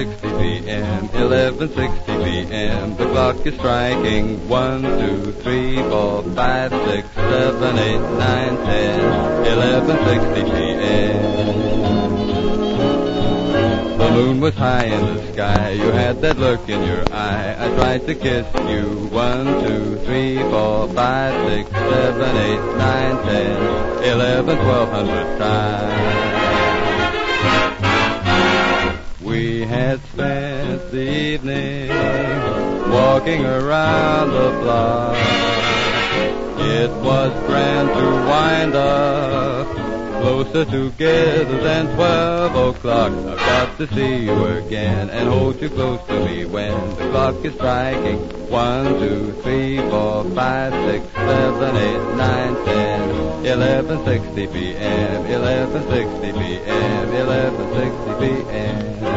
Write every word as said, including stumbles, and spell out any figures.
sixty p.m., eleven sixty p.m. The clock is striking one, two, three, four, five, six, seven, eight, nine, ten, eleven sixty p.m. The moon was high in the sky, you had that look in your eye. I tried to kiss you one, two, three, four, five, six, seven, eight, nine, ten, eleven, twelve hundred times. We had spent the evening walking around the block. It was grand to wind up closer together than twelve o'clock. I've got to see you again and hold you close to me when the clock is striking one, two, three, four, five, six, seven, eight, nine, ten, eleven sixty p.m., eleven sixty p.m., eleven sixty p.m.